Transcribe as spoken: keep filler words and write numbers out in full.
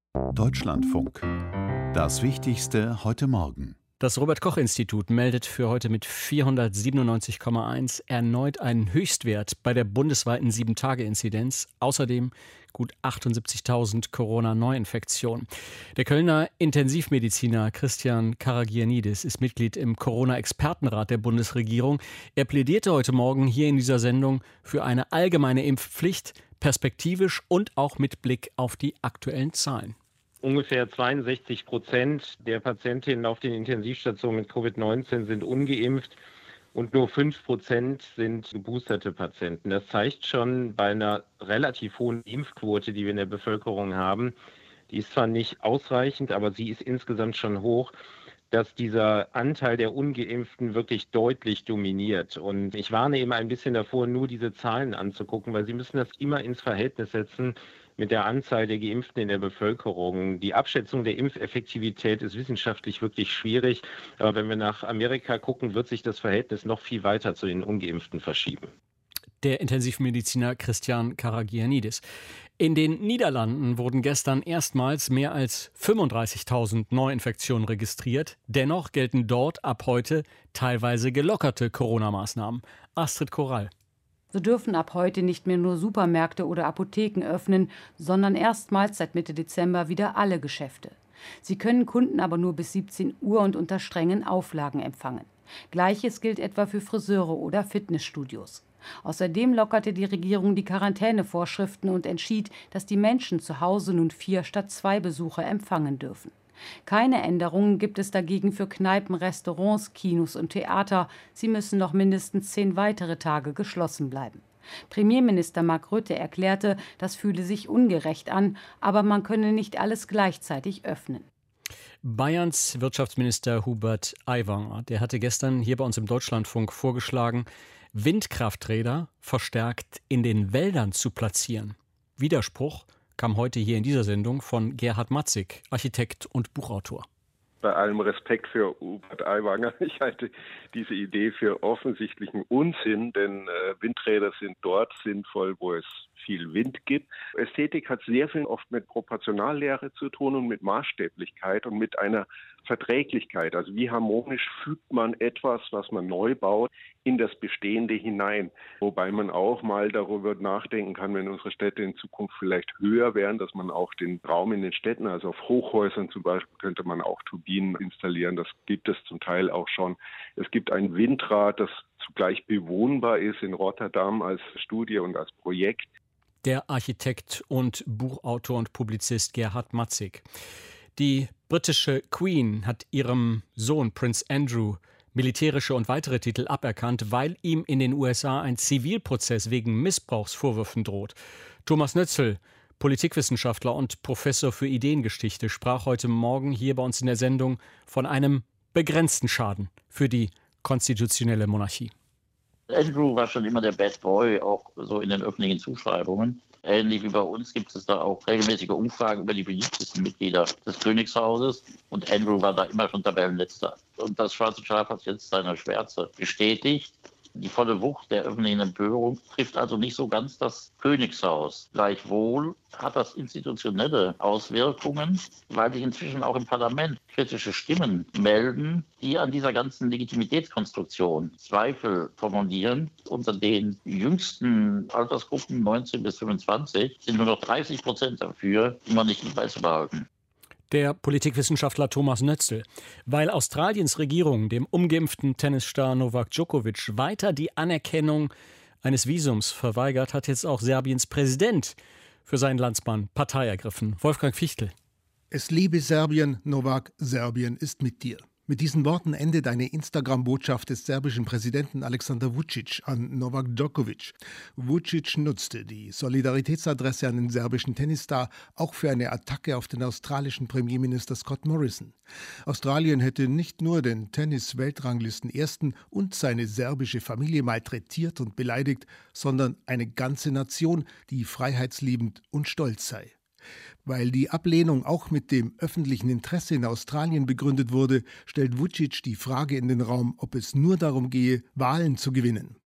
Deutschlandfunk. Das Wichtigste heute Morgen. Das Robert-Koch-Institut meldet für heute mit vierhundertsiebenundneunzig Komma eins erneut einen Höchstwert bei der bundesweiten sieben Tage Inzidenz. Außerdem gut achtundsiebzigtausend Corona-Neuinfektionen. Der Kölner Intensivmediziner Christian Karagianidis ist Mitglied im Corona-Expertenrat der Bundesregierung. Er plädierte heute Morgen hier in dieser Sendung für eine allgemeine Impfpflicht, perspektivisch und auch mit Blick auf die aktuellen Zahlen. Ungefähr zweiundsechzig Prozent der Patientinnen auf den Intensivstationen mit Covid neunzehn sind ungeimpft und nur fünf Prozent sind geboosterte Patienten. Das zeigt schon bei einer relativ hohen Impfquote, die wir in der Bevölkerung haben, die ist zwar nicht ausreichend, aber sie ist insgesamt schon hoch, dass dieser Anteil der Ungeimpften wirklich deutlich dominiert. Und ich warne eben ein bisschen davor, nur diese Zahlen anzugucken, weil Sie müssen das immer ins Verhältnis setzen mit der Anzahl der Geimpften in der Bevölkerung. Die Abschätzung der Impfeffektivität ist wissenschaftlich wirklich schwierig. Aber wenn wir nach Amerika gucken, wird sich das Verhältnis noch viel weiter zu den Ungeimpften verschieben. Der Intensivmediziner Christian Karagianidis. In den Niederlanden wurden gestern erstmals mehr als fünfunddreißigtausend Neuinfektionen registriert. Dennoch gelten dort ab heute teilweise gelockerte Corona-Maßnahmen. Astrid Korall. So dürfen ab heute nicht mehr nur Supermärkte oder Apotheken öffnen, sondern erstmals seit Mitte Dezember wieder alle Geschäfte. Sie können Kunden aber nur bis siebzehn Uhr und unter strengen Auflagen empfangen. Gleiches gilt etwa für Friseure oder Fitnessstudios. Außerdem lockerte die Regierung die Quarantänevorschriften und entschied, dass die Menschen zu Hause nun vier statt zwei Besucher empfangen dürfen. Keine Änderungen gibt es dagegen für Kneipen, Restaurants, Kinos und Theater. Sie müssen noch mindestens zehn weitere Tage geschlossen bleiben. Premierminister Mark Rutte erklärte, das fühle sich ungerecht an, aber man könne nicht alles gleichzeitig öffnen. Bayerns Wirtschaftsminister Hubert Aiwanger, der hatte gestern hier bei uns im Deutschlandfunk vorgeschlagen, Windkrafträder verstärkt in den Wäldern zu platzieren. Widerspruch kam heute hier in dieser Sendung von Gerhard Matzig, Architekt und Buchautor. Bei allem Respekt für Hubert Aiwanger, ich halte diese Idee für offensichtlichen Unsinn, denn äh, Windräder sind dort sinnvoll, wo es viel Wind gibt. Ästhetik hat sehr viel oft mit Proportionallehre zu tun und mit Maßstäblichkeit und mit einer Verträglichkeit. Also wie harmonisch fügt man etwas, was man neu baut, in das Bestehende hinein. Wobei man auch mal darüber nachdenken kann, wenn unsere Städte in Zukunft vielleicht höher wären, dass man auch den Raum in den Städten, also auf Hochhäusern zum Beispiel, könnte man auch Turbinen installieren. Das gibt es zum Teil auch schon. Es gibt ein Windrad, das zugleich bewohnbar ist in Rotterdam als Studie und als Projekt. Der Architekt und Buchautor und Publizist Gerhard Matzig. Die britische Queen hat ihrem Sohn Prince Andrew militärische und weitere Titel aberkannt, weil ihm in den U S A ein Zivilprozess wegen Missbrauchsvorwürfen droht. Thomas Nötzl, Politikwissenschaftler und Professor für Ideengeschichte, sprach heute Morgen hier bei uns in der Sendung von einem begrenzten Schaden für die konstitutionelle Monarchie. Andrew war schon immer der Bad Boy, auch so in den öffentlichen Zuschreibungen. Ähnlich wie bei uns gibt es da auch regelmäßige Umfragen über die beliebtesten Mitglieder des Königshauses. Und Andrew war da immer schon Tabellenletzter. Und das Schwarze Schaf hat jetzt seine Schwärze bestätigt. Die volle Wucht der öffentlichen Empörung trifft also nicht so ganz das Königshaus. Gleichwohl hat das institutionelle Auswirkungen, weil sich inzwischen auch im Parlament kritische Stimmen melden, die an dieser ganzen Legitimitätskonstruktion Zweifel formulieren. Unter den jüngsten Altersgruppen neunzehn bis fünfundzwanzig sind nur noch dreißig Prozent dafür, immer nicht beizubehalten. Der Politikwissenschaftler Thomas Nötzl. Weil Australiens Regierung dem ungeimpften Tennisstar Novak Djokovic weiter die Anerkennung eines Visums verweigert, hat jetzt auch Serbiens Präsident für seinen Landsmann Partei ergriffen. Wolfgang Fichtel. Es liebe Serbien, Novak, Serbien ist mit dir. Mit diesen Worten endet eine Instagram-Botschaft des serbischen Präsidenten Alexander Vučić an Novak Djokovic. Vučić nutzte die Solidaritätsadresse an den serbischen Tennisstar auch für eine Attacke auf den australischen Premierminister Scott Morrison. Australien hätte nicht nur den Tennis-Weltranglisten-Ersten und seine serbische Familie malträtiert und beleidigt, sondern eine ganze Nation, die freiheitsliebend und stolz sei. Weil die Ablehnung auch mit dem öffentlichen Interesse in Australien begründet wurde, stellt Vučić die Frage in den Raum, ob es nur darum gehe, Wahlen zu gewinnen.